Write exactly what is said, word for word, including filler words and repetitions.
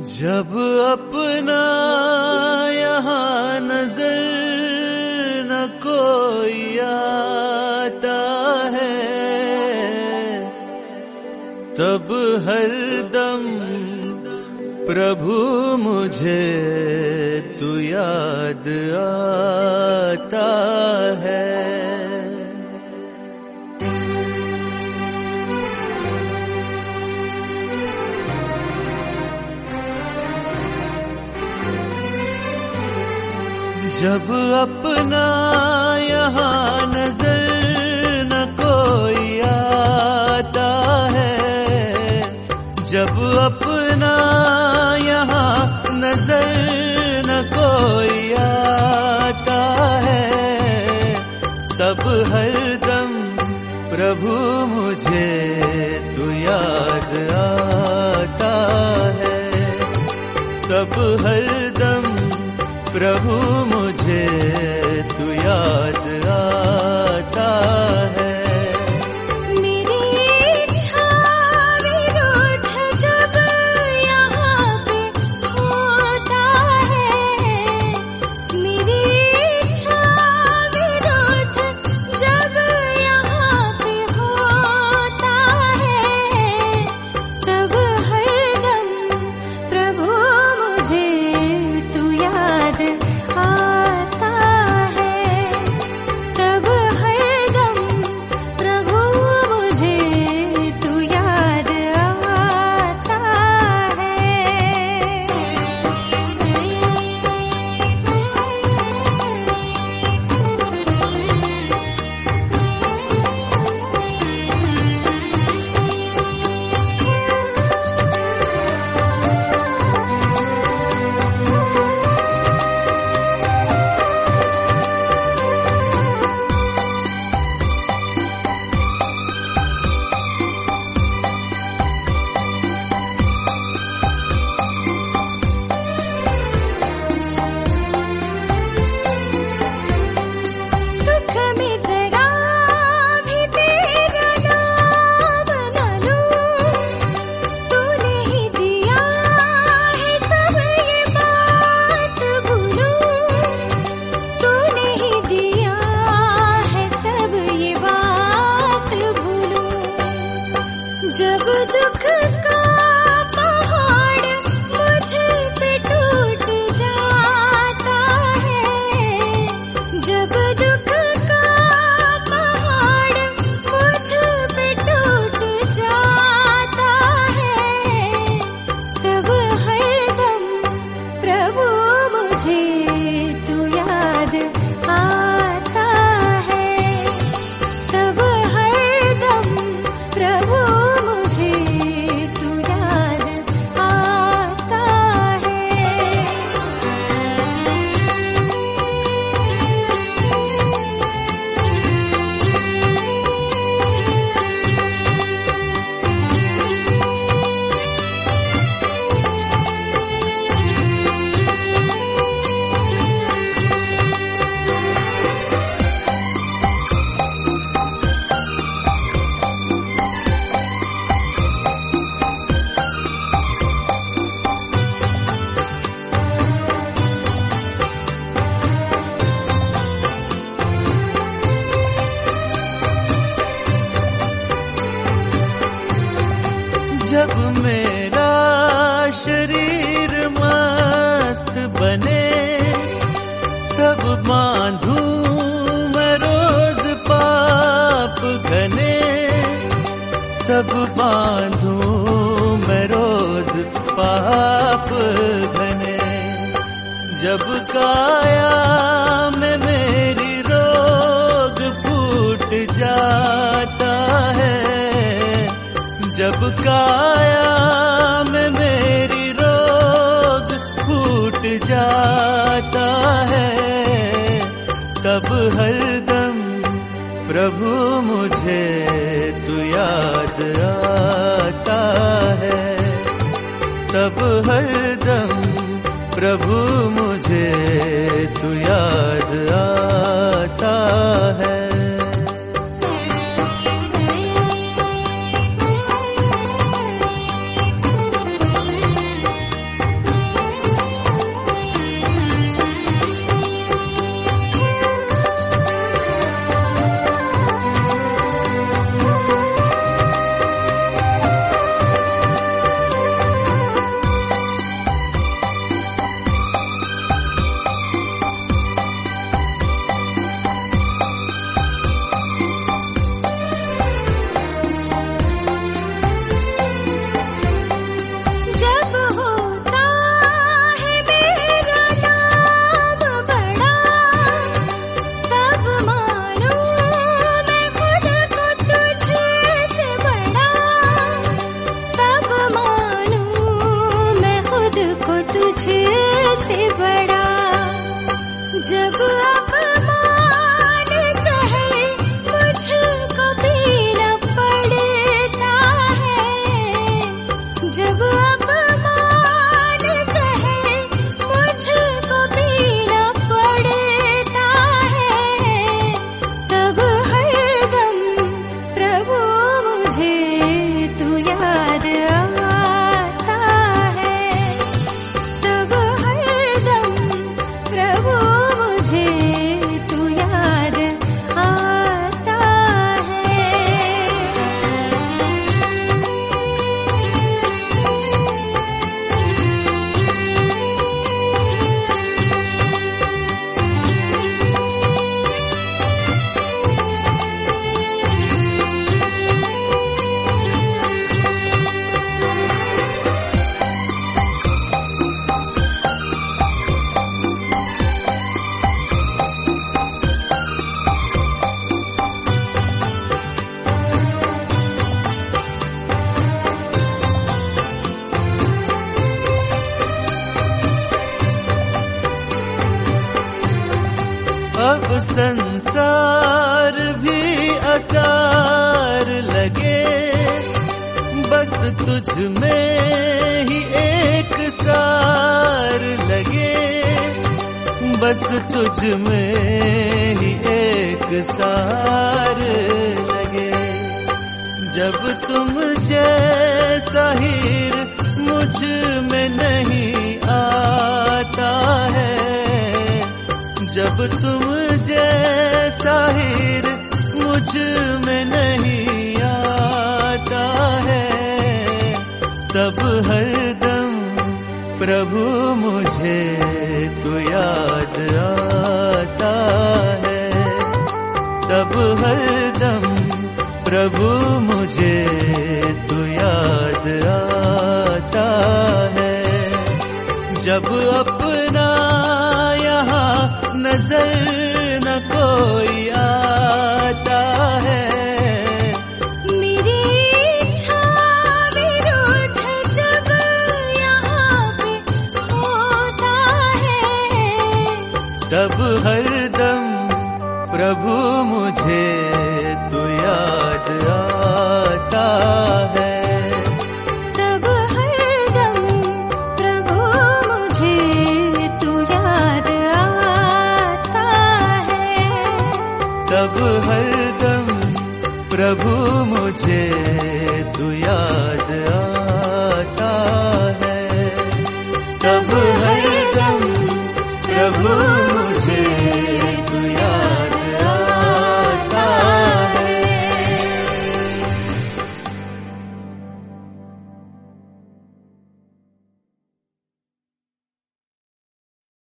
जब अपना यहाँ नजर न कोई आता है, तब हर दम प्रभु मुझे तू याद आता है। जब अपना यहाँ नजर न कोई आता है, जब अपना यहाँ नजर न कोई आता है, तब हर दम प्रभु मुझे तू याद आता है, तब हर दम प्रभु मुझे तू याद आता है। मेरी इच्छा विरुद्ध जब यहाँ पे होता है, मेरी इच्छा विरुद्ध जब यहाँ पे होता है, तब हरदम प्रभु मुझे तू याद आता है, तब हरदम प्रभु मुझे तू याद आता है। सुख में जरा भी तेरा नाम न लूं, तूने ही दिया है सब ये बात भूलूं, तूने ही दिया है सब ये बात भूलूं। जब दुख का पहाड़ मुझ पे टूट जाता है, जब दुख का पहाड़ मुझ पे टूट जाता है, तब हरदम प्रभु मुझे तू याद आता है, तब हरदम प्रभु मुझे तू याद आता है। जब मेरा शरीर मस्त बने, तब बांधूं मैं रोज पाप घने, तब बांधूं मैं रोज पाप घने। जब काया में मेरी रोग फूट जाता है, जब काया में मेरी रोग फूट जाता है, तब हरदम प्रभु मुझे तू याद आता है, तब हरदम प्रभु मुझे तू याद आता है। जब अपमान सहे मुझको पीना पड़ता है, जब अपमान सहे मुझको पीना पड़ता है, तब हरदम प्रभु मुझे तू याद आता है, तब हरदम प्रभु मुझे तू याद आता है। अब संसार भी आसार लगे, बस तुझ में ही एक सार लगे, बस तुझ में ही एक सार लगे। जब तुम जैसा हीर मुझ में नहीं आता है, जब तुम जैसा हीर मुझ में नहीं आता है, तब हरदम प्रभु मुझे तू याद आता है, तब हरदम प्रभु मुझे तू याद आता है। जब अपना यहाँ नजर न कोई आता है, मेरी इच्छा विरुद्ध जब यहाँ पे होता है, तब हरदम प्रभु मुझे तू याद आता है।